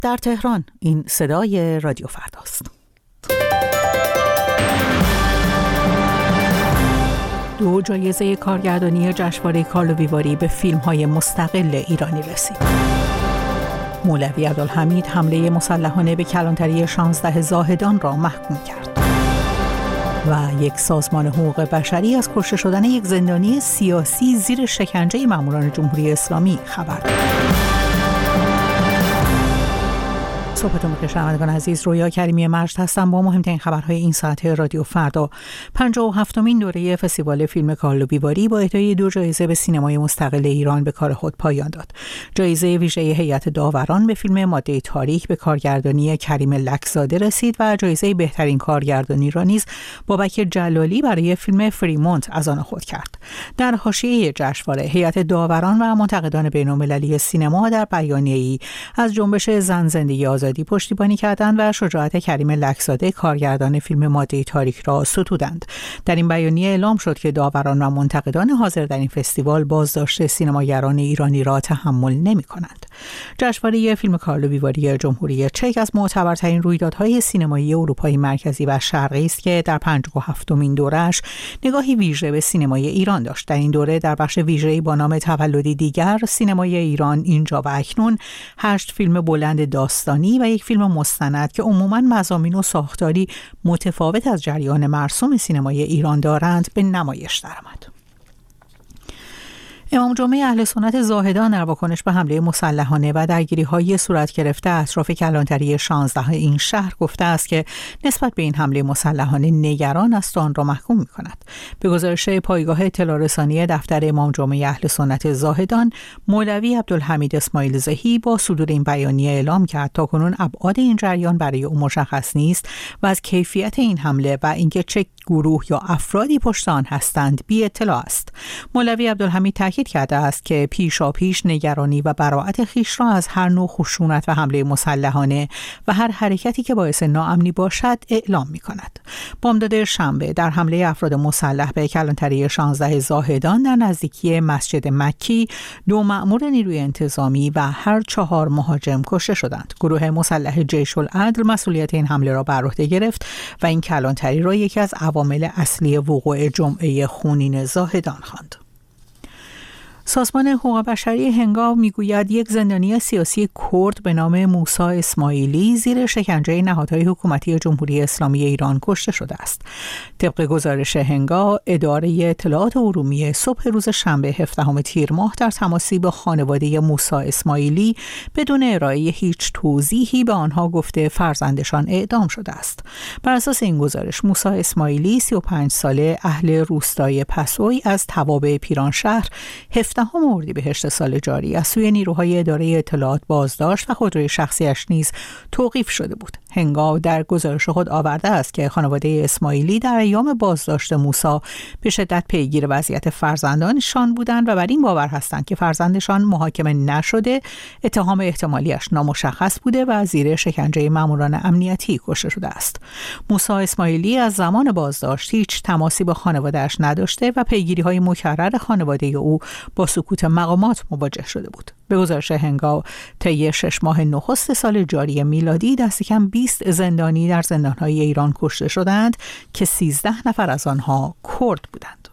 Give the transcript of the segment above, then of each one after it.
در تهران. این صدای رادیو فرداست. 2 جایزه کارگردانی جشنواره کارلو ویواری به فیلم‌های مستقل ایرانی رسید. مولوی عبدالحمید حمله مسلحانه به کلانتری 16 زاهدان را محکوم کرد. و یک سازمان حقوق بشری از کشته شدن یک زندانی سیاسی زیر شکنجه ماموران جمهوری اسلامی خبر داد. صبحتون بخیر شنوندگان عزیز، رویا کریمی مجد هستم با مهمترین خبرهای این ساعت رادیو فردا. 57مین دوره فستیوال فیلم کارلو ویواری با اهدای 2 جایزه به سینمای مستقل ایران به کار خود پایان داد. جایزه ویژه هیئت داوران به فیلم ماده تاریک به کارگردانی کریم لکزاده رسید و جایزه بهترین کارگردانی را نیز بابک جلالی برای فیلم فریمونت از آن خود کرد. در حاشیه جشنواره، هیئت داوران و منتقدان بین‌المللی سینما در بیانیه‌ای از جنبش زن زندگی آزادی پشتیبانی کردند و شجاعت کریم لکزاده کارگردان فیلم ماده تاریک را ستودند. در این بیانیه اعلام شد که داوران و منتقدان حاضر در این فستیوال بازداشت سینماگران ایرانی را تحمل نمی‌کنند. جشنواره فیلم کارلو ویواری جمهوری چک از معتبرترین رویدادهای سینمایی اروپای مرکزی و شرقی است که در 57مین دوره‌اش نگاهی ویژه به سینمای ایران داشت. در این دوره در بخش ویژه‌ای با نام تولدی دیگر، سینمای ایران اینجا و اکنون 8 فیلم بلند داستانی و یک فیلم مستند که عموماً مضامین و ساختاری متفاوت از جریان مرسوم سینمای ایران دارند به نمایش درآمد. امام جمعه اهل سنت زاهدان در واکنش به حمله مسلحانه و درگیری‌های صورت گرفته اطراف کلانتری 16 این شهر گفته است که نسبت به این حمله مسلحانه نگران است و آن را محکوم می‌کند. به گزارش پایگاه اطلاع رسانی دفتر امام جمعه اهل سنت زاهدان، مولوی عبدالحمید اسماعیل زهی با صدور این بیانیه اعلام کرد تاکنون ابعاد این جریان برای او مشخص نیست و از کیفیت این حمله و اینکه چه گروه یا افرادی پشت آن هستند بی اطلاع است. مولوی عبدالحمید تاکید کرده است که پیشاپیش نگرانی و براءت خویش را از هر نوع خشونت و حمله مسلحانه و هر حرکتی که باعث ناامنی باشد اعلام می‌کند. بامداد شنبه در حمله افراد مسلح به کلانتری 16 زاهدان در نزدیکی مسجد مکی 2 مأمور نیروی انتظامی و هر 4 مهاجم کشته شدند. گروه مسلح جیش العدل مسئولیت این حمله را بر عهده گرفت و این کلانتری را یکی از عوامل اصلی وقوع جمعه خونین زاهدان خواند. سازمان حقوق بشری هنگام میگوید یک زندانی سیاسی کرد به نام موسی اسماعیلی زیر شکنجه نهادهای حکومتی جمهوری اسلامی ایران کشته شده است. طبق گزارش هنگام، اداره اطلاعات ارومیه صبح روز شنبه 17 تیر ماه در تماسی با خانواده موسی اسماعیلی بدون ارائه هیچ توضیحی به آنها گفته فرزندشان اعدام شده است. بر اساس این گزارش، موسی اسماعیلی 35 ساله اهل روستای پسوی از توابع پیرانشهر 17 اردیبهشت سال جاری از سوی نیروهای اداره اطلاعات بازداشت و خودروی شخصیش نیز توقیف شده بود. هنگام در گزارش خود آورده است که خانواده اسماعیلی در ایام بازداشت موسی به شدت پیگیر وضعیت فرزندانشان بودند و بر این باور هستند که فرزندشان محاکمه نشده، اتهام احتمالیش نامشخص بوده و زیر شکنجه ماموران امنیتی کشته شده است. موسی اسماعیلی از زمان بازداشت هیچ تماسی با خانواده‌اش نداشته و پیگیری‌های مکرر خانواده او با سکوت مقامات مواجه شده بود. به گزارش هنگام، طی 6 ماه نخست سال جاری میلادی دست کم 20 زندانی در زندان‌های ایران کشته شدند که 13 نفر از آنها کرد بودند.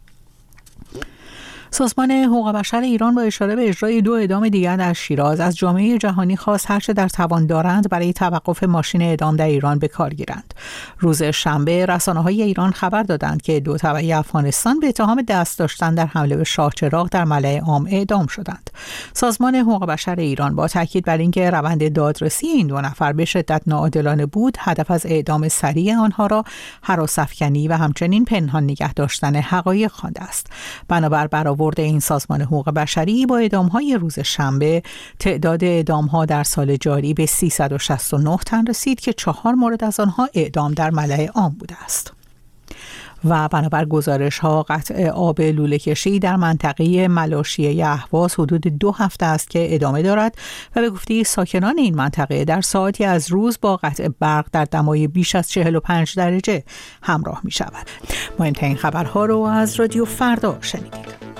سازمان حقوق بشر ایران با اشاره به اجرای 2 اعدام دیگر در شیراز از جامعه جهانی خواست هرچه در توان دارند برای توقف ماشین اعدام در ایران به کار گیرند. روز شنبه رسانه‌های ایران خبر دادند که 2 تبعی افغانستان به اتهام دست داشتن در حمله به شاهچراغ در ملأ عام اعدام شدند. سازمان حقوق بشر ایران با تاکید بر اینکه روند دادرسی این 2 نفر به شدت ناعادلانه بود، هدف از اعدام سریع آنها را هراس‌افکنی و همچنین پنهان نگه داشتن حقایق خوانده است. بنابر برآورد این سازمان حقوق بشری، با اعدام‌های روز شنبه تعداد اعدام‌ها در سال جاری به 369 تن رسید که 4 مورد از آنها اعدام در ملأ عام بوده است. و بنابر گزارش‌ها قطع آب لوله‌کشی در منطقه ملاشیه اهواز حدود 2 هفته است که ادامه دارد و به گفته ساکنان این منطقه در ساعتی از روز با قطع برق در دمای بیش از 45 درجه همراه می‌شود. مهمترین خبرها رو از رادیو فردا شنیدید.